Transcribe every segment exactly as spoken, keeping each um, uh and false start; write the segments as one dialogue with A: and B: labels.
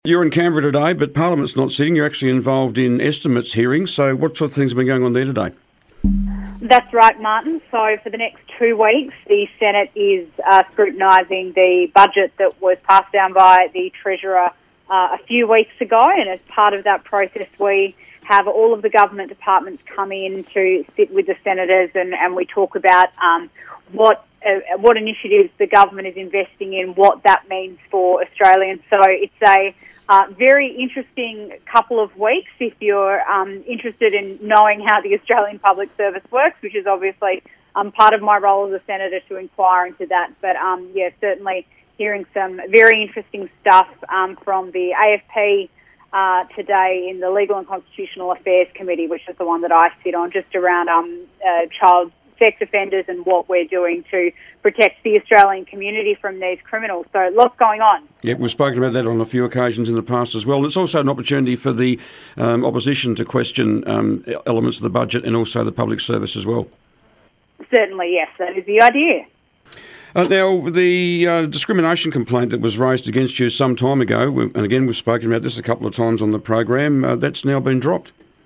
A: You're in Canberra today, but Parliament's not sitting. You're actually involved in estimates hearings. So what sort of things have been going on there today?
B: That's right, Martin. So for the next two weeks, the Senate is uh, scrutinising the budget that was passed down by the Treasurer uh, a few weeks ago. And as part of that process, we have all of the government departments come in to sit with the senators and, and we talk about um, what uh, what initiatives the government is investing in, what that means for Australians. So it's a Uh, very interesting couple of weeks if you're um, interested in knowing how the Australian Public Service works, which is obviously um, part of my role as a senator to inquire into that. But um, yeah, certainly hearing some very interesting stuff um, from the A F P uh, today in the Legal and Constitutional Affairs Committee, which is the one that I sit on, just around um, uh, child sex offenders and what we're doing to protect the Australian community from these criminals. So lots going on.
A: Yeah, we've spoken about that on a few occasions in the past as well. And it's also an opportunity for the um, opposition to question um, elements of the budget and also the public service as well.
B: Certainly, yes, that is the idea.
A: Uh, now, the uh, discrimination complaint that was raised against you some time ago, and again we've spoken about this a couple of times on the program, uh, that's now been dropped.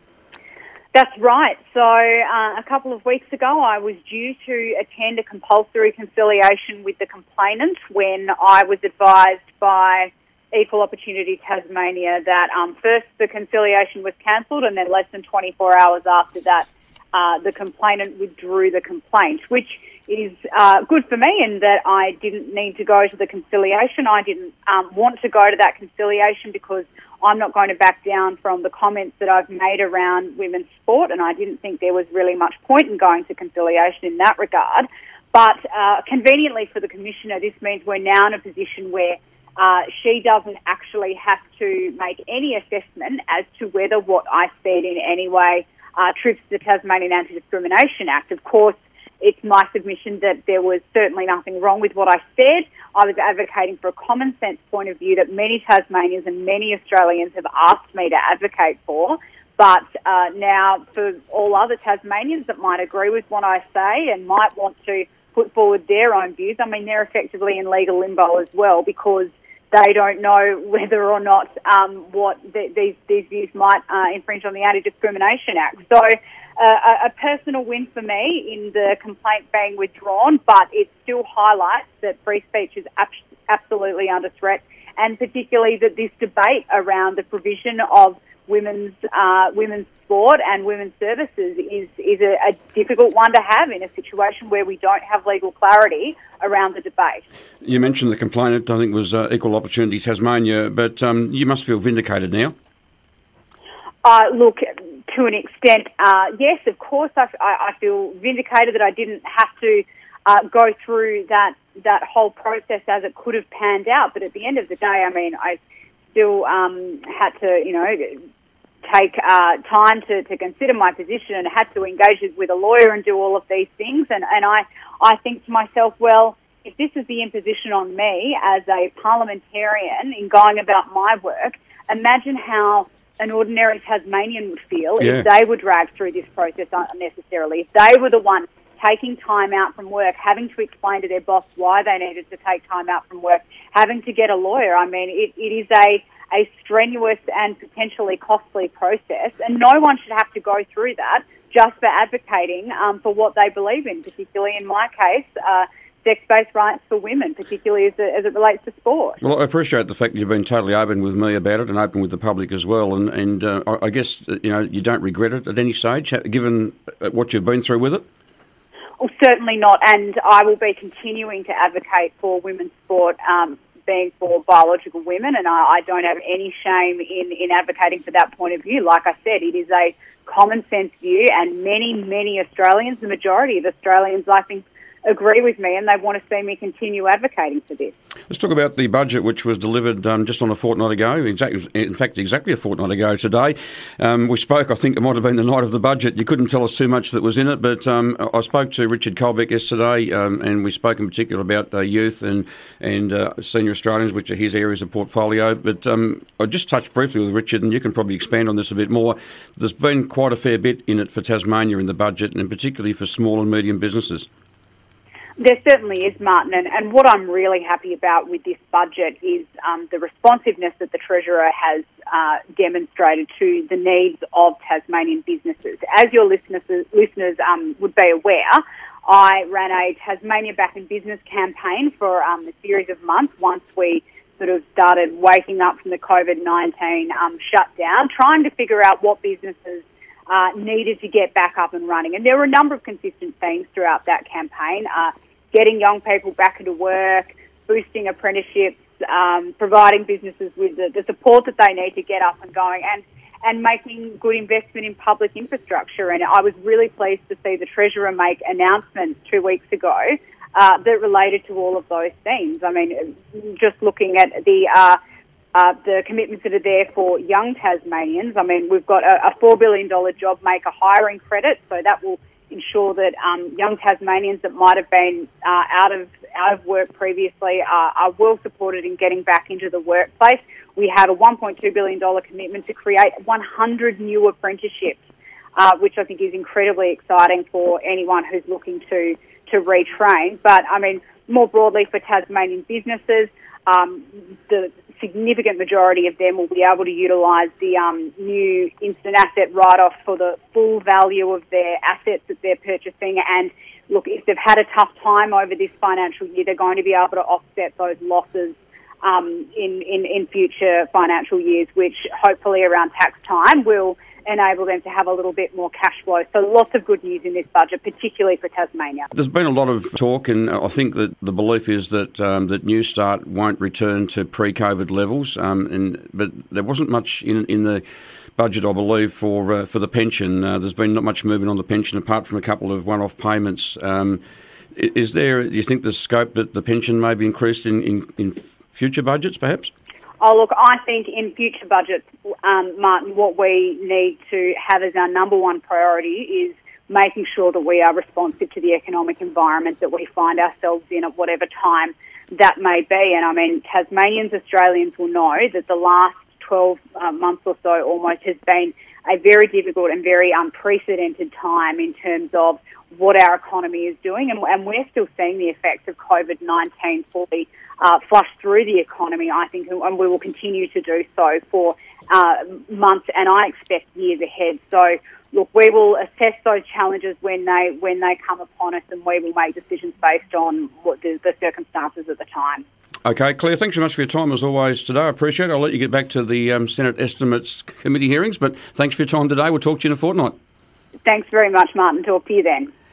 B: That's right. So uh, a couple of weeks ago, I was due to attend a compulsory conciliation with the complainant when I was advised by Equal Opportunity Tasmania that um, first the conciliation was cancelled and then less than twenty-four hours after that, uh, the complainant withdrew the complaint, which is uh, good for me in that I didn't need to go to the conciliation. I didn't um, want to go to that conciliation because I'm not going to back down from the comments that I've made around women's sport, and I didn't think there was really much point in going to conciliation in that regard. But uh, conveniently for the Commissioner, this means we're now in a position where uh, she doesn't actually have to make any assessment as to whether what I said in any way uh, trips the Tasmanian Anti-Discrimination Act. Of course, it's my submission that there was certainly nothing wrong with what I said. I was advocating for a common sense point of view that many Tasmanians and many Australians have asked me to advocate for. But uh, now for all other Tasmanians that might agree with what I say and might want to put forward their own views, I mean, they're effectively in legal limbo as well because they don't know whether or not um, what the, these, these views might uh, infringe on the Anti-Discrimination Act. So Uh, a, a personal win for me in the complaint being withdrawn, but it still highlights that free speech is ab- absolutely under threat, and particularly that this debate around the provision of women's uh, women's sport and women's services is is a, a difficult one to have in a situation where we don't have legal clarity around the debate.
A: You mentioned the complainant, I think, was uh, Equal Opportunity Tasmania, but um, you must feel vindicated now.
B: Uh, look, to an extent, uh, yes, of course, I, I feel vindicated that I didn't have to uh, go through that that whole process as it could have panned out. But at the end of the day, I mean, I still um, had to, you know, take uh, time to, to consider my position and had to engage with a lawyer and do all of these things. And, and I, I think to myself, well, if this is the imposition on me as a parliamentarian in going about my work, imagine how an ordinary Tasmanian would feel yeah. if they were dragged through this process unnecessarily, if they were the one taking time out from work, having to explain to their boss why they needed to take time out from work, having to get a lawyer. I mean, it, it is a, a strenuous and potentially costly process, and no one should have to go through that just for advocating um, for what they believe in, particularly in my case, uh, sex-based rights for women, particularly as it, as it relates to sport.
A: Well, I appreciate the fact that you've been totally open with me about it and open with the public as well. And, and uh, I guess, you know, you don't regret it at any stage, given what you've been through with it?
B: Well, certainly not. And I will be continuing to advocate for women's sport um, being for biological women. And I, I don't have any shame in, in advocating for that point of view. Like I said, it is a common sense view. And many, many Australians, the majority of Australians, I think, agree with me and they want to see me continue advocating for this.
A: Let's talk about the budget which was delivered um, just on a fortnight ago, exactly, in fact exactly a fortnight ago today. Um, we spoke, I think it might have been the night of the budget. You couldn't tell us too much that was in it, but um, I spoke to Richard Colbeck yesterday um, and we spoke in particular about uh, youth and, and uh, senior Australians, which are his areas of portfolio. But um, I just touched briefly with Richard, and you can probably expand on this a bit more. There's been quite a fair bit in it for Tasmania in the budget, and particularly for small and medium businesses.
B: There certainly is, Martin, and, and what I'm really happy about with this budget is um, the responsiveness that the Treasurer has uh, demonstrated to the needs of Tasmanian businesses. As your listeners, listeners um, would be aware, I ran a Tasmania Back in Business campaign for um, a series of months once we sort of started waking up from the COVID nineteen um, shutdown, trying to figure out what businesses uh, needed to get back up and running. And there were a number of consistent themes throughout that campaign. Uh, getting young people back into work, boosting apprenticeships, um, providing businesses with the, the support that they need to get up and going, and, and making good investment in public infrastructure. And I was really pleased to see the Treasurer make announcements two weeks ago uh, that related to all of those themes. I mean, just looking at the uh, uh, the commitments that are there for young Tasmanians, I mean, we've got a, a four billion dollars job maker hiring credit, so that will ensure that um, young Tasmanians that might have been uh, out of out of work previously are, are well supported in getting back into the workplace. We have a one point two billion dollars commitment to create one hundred new apprenticeships, uh, which I think is incredibly exciting for anyone who's looking to, to retrain. But, I mean, more broadly for Tasmanian businesses, um, the significant majority of them will be able to utilise the um, new instant asset write-off for the full value of their assets that they're purchasing. And look, if they've had a tough time over this financial year, they're going to be able to offset those losses um, in, in, in future financial years, which hopefully around tax time will enable them to have a little bit more cash flow. So lots of good news in this budget, particularly for Tasmania.
A: There's been a lot of talk, and I think that the belief is that um, that Newstart won't return to pre-COVID levels. Um, and but there wasn't much in in the budget, I believe, for uh, for the pension. Uh, there's been not much movement on the pension apart from a couple of one-off payments. Um, is there? Do you think there's scope that the pension may be increased in, in, in future budgets, perhaps?
B: Oh, look, I think in future budgets, um, Martin, what we need to have as our number one priority is making sure that we are responsive to the economic environment that we find ourselves in at whatever time that may be. And I mean, Tasmanians, Australians will know that the last twelve uh, months or so almost has been a very difficult and very unprecedented time in terms of what our economy is doing. And, and we're still seeing the effects of COVID nineteen fully Uh, flush through the economy, I think, and we will continue to do so for uh, months and I expect years ahead. So, look, we will assess those challenges when they when they come upon us, and we will make decisions based on what the, the circumstances at the time.
A: Okay, Claire, thanks so much for your time as always today. I appreciate it. I'll let you get back to the um, Senate Estimates Committee hearings, but thanks for your time today. We'll talk to you in a fortnight.
B: Thanks very much, Martin. Talk to you then.